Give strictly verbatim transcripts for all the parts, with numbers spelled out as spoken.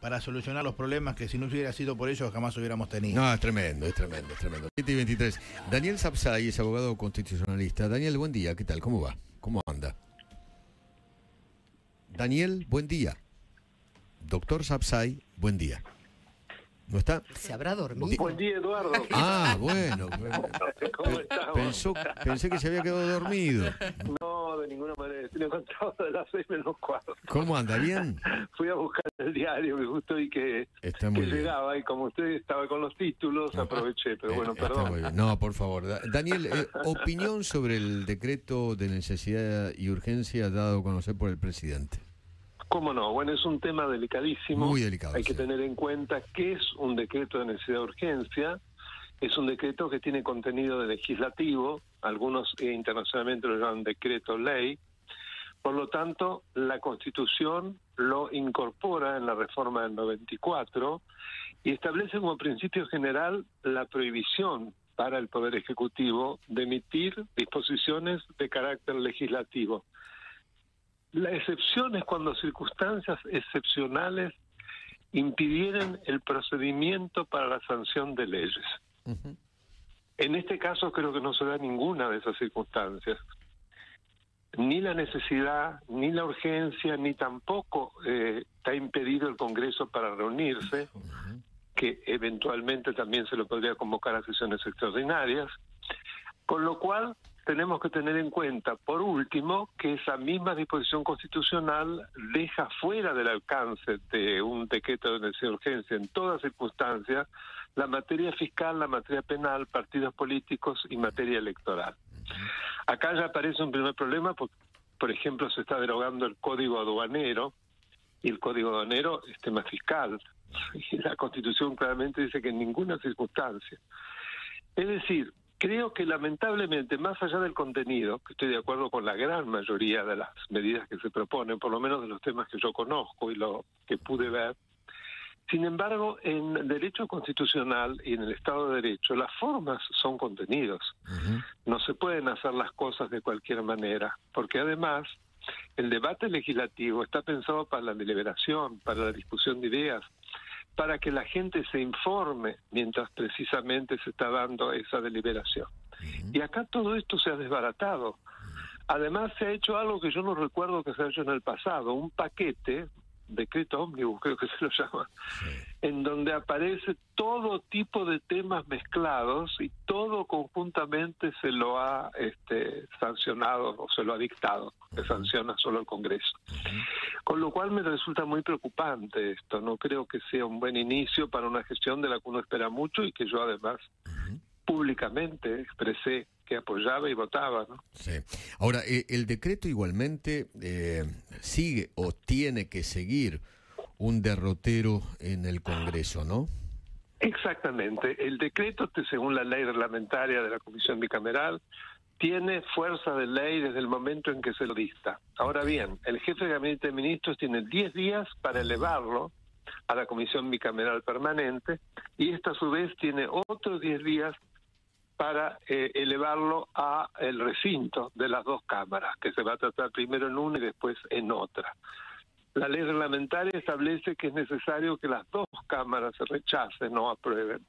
para solucionar los problemas que si no hubiera sido por ellos jamás hubiéramos tenido. No, es tremendo, es tremendo, es tremendo. siete y veintitrés. Daniel Sapsay es abogado constitucionalista. Daniel, buen día, ¿qué tal? ¿Cómo va? ¿Cómo anda? Daniel, buen día. Doctor Sapsay, buen día. ¿No está? ¿Se habrá dormido? Buen día, Eduardo. Ah, bueno. ¿Cómo estamos? Pensó, pensé que se había quedado dormido. No, de ninguna manera. Estoy levantado de las seis menos cuatro. ¿Cómo anda? ¿Bien? Fui a buscar el diario que justo vi que, Está que muy bien. llegaba y como usted estaba con los títulos, aproveché. Pero bueno, Eh, está perdón. muy bien. No, por favor. Da- Daniel, eh, opinión sobre el decreto de necesidad y urgencia dado a conocer por el presidente. ¿Cómo no? Bueno, es un tema delicadísimo. Muy delicado, Hay que sí. tener en cuenta que es un decreto de necesidad de urgencia. Es un decreto que tiene contenido de legislativo. Algunos eh, internacionalmente lo llaman decreto ley. Por lo tanto, la Constitución lo incorpora en la reforma del noventa y cuatro y establece como principio general la prohibición para el Poder Ejecutivo de emitir disposiciones de carácter legislativo. La excepción es cuando circunstancias excepcionales impidieren el procedimiento para la sanción de leyes. Uh-huh. En este caso creo que no se da ninguna de esas circunstancias. Ni la necesidad, ni la urgencia, ni tampoco eh, está impedido el Congreso para reunirse, Uh-huh. que eventualmente también se lo podría convocar a sesiones extraordinarias, con lo cual tenemos que tener en cuenta, por último, que esa misma disposición constitucional deja fuera del alcance de un decreto de necesidad de urgencia en todas circunstancias la materia fiscal, la materia penal, partidos políticos y materia electoral. Acá ya aparece un primer problema porque, por ejemplo, se está derogando el Código Aduanero y el Código Aduanero es tema fiscal y la Constitución claramente dice que en ninguna circunstancia. Es decir, creo que lamentablemente, más allá del contenido, que estoy de acuerdo con la gran mayoría de las medidas que se proponen, por lo menos de los temas que yo conozco y lo que pude ver, sin embargo, en derecho constitucional y en el Estado de Derecho, las formas son contenidos. Uh-huh. No se pueden hacer las cosas de cualquier manera, porque además el debate legislativo está pensado para la deliberación, para la discusión de ideas, para que la gente se informe mientras precisamente se está dando esa deliberación. Uh-huh. Y acá todo esto se ha desbaratado. Además se ha hecho algo que yo no recuerdo que se haya hecho en el pasado, un paquete, decreto ómnibus creo que se lo llama, Sí. en donde aparece todo tipo de temas mezclados y todo conjuntamente se lo ha este, sancionado o se lo ha dictado, que sanciona solo el Congreso. Con lo cual me resulta muy preocupante esto, no creo que sea un buen inicio para una gestión de la que uno espera mucho y que yo además Uh-huh. públicamente expresé que apoyaba y votaba, ¿no? Sí. Ahora, eh, el decreto igualmente eh, sigue o tiene que seguir un derrotero en el Congreso, ¿no? Exactamente. El decreto, según la ley reglamentaria de la Comisión Bicameral, tiene fuerza de ley desde el momento en que se lo dicta. Ahora bien, el jefe de gabinete de ministros tiene diez días para elevarlo a la Comisión Bicameral Permanente y esta a su vez tiene otros diez días para eh, elevarlo a el recinto de las dos cámaras, que se va a tratar primero en una y después en otra. La ley reglamentaria establece que es necesario que las dos cámaras se rechacen o aprueben.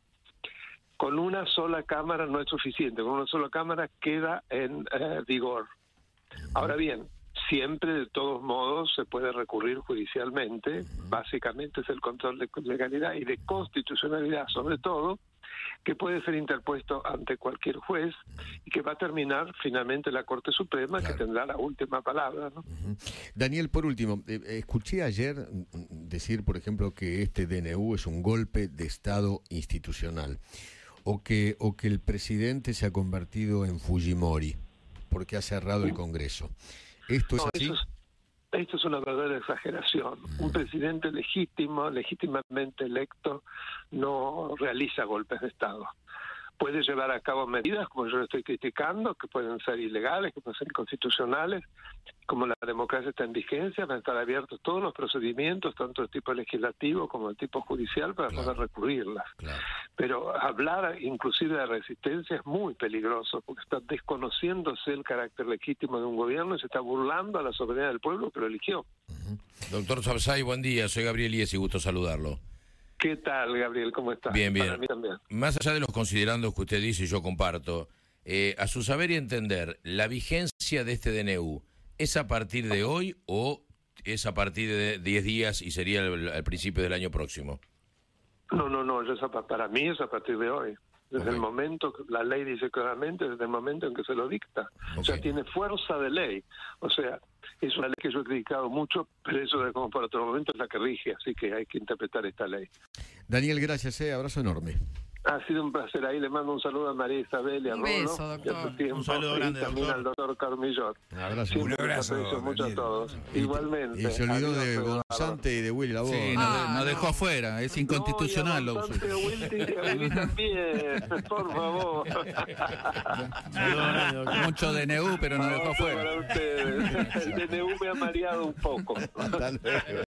Con una sola cámara no es suficiente, con una sola cámara queda en eh, vigor. Ahora bien, siempre de todos modos se puede recurrir judicialmente, básicamente es el control de legalidad y de constitucionalidad sobre todo, que puede ser interpuesto ante cualquier juez y que va a terminar finalmente la Corte Suprema, Claro. que tendrá la última palabra, ¿no? Uh-huh. Daniel, por último, eh, escuché ayer mm, decir, por ejemplo, que este D N U es un golpe de Estado institucional, o que, o que el presidente se ha convertido en Fujimori, porque ha cerrado el Congreso. ¿Esto es No, así? eso es, esto es una verdadera exageración. Un presidente legítimo, legítimamente electo, no realiza golpes de Estado. puede llevar a cabo medidas, como yo estoy criticando, que pueden ser ilegales, que pueden ser inconstitucionales. Como la democracia está en vigencia, van a estar abiertos todos los procedimientos, tanto de tipo legislativo como de tipo judicial, para Claro. poder recurrirlas. Claro. Pero hablar inclusive de resistencia es muy peligroso, porque está desconociéndose el carácter legítimo de un gobierno y se está burlando a la soberanía del pueblo que lo eligió. Doctor Sabzai, buen día. Soy Gabriel Ies y gusto saludarlo. ¿Qué tal, Gabriel? ¿Cómo estás? Bien, bien. Para mí también. Más allá de los considerandos que usted dice y yo comparto, eh, a su saber y entender, ¿la vigencia de este D N U es a partir de hoy o es a partir de diez días y sería al principio del año próximo? No, no, no, yo, para mí es a partir de hoy. Desde Okay. el momento, que la ley dice claramente, desde el momento en que se lo dicta. Okay. O sea, tiene fuerza de ley. O sea, es una ley que yo he criticado mucho, pero eso de como para otro momento es la que rige, así que hay que interpretar esta ley. Daniel, gracias, eh, abrazo enorme. Ha sido un placer. Ahí le mando un saludo a María Isabel y a Un Rolo, beso, que hace doctor. tiempo, Un saludo y grande, también doctor. al doctor Carmillón. Un abrazo. Siempre Un abrazo, les aprecio mucho a Daniel. todos. Y- Igualmente. Y se olvidó Adiós, de Eduardo. Gonzante y de Willy la voz. Sí, Ah, nos, de- nos no. dejó afuera, es inconstitucional No, y lo a Gonzalo suyo. y a Willy, a Willy también, por favor. Saludos grande, doctor. Mucho D N U, pero nos dejó Abrazo afuera. para ustedes. El D N U me ha mareado un poco. Hasta luego.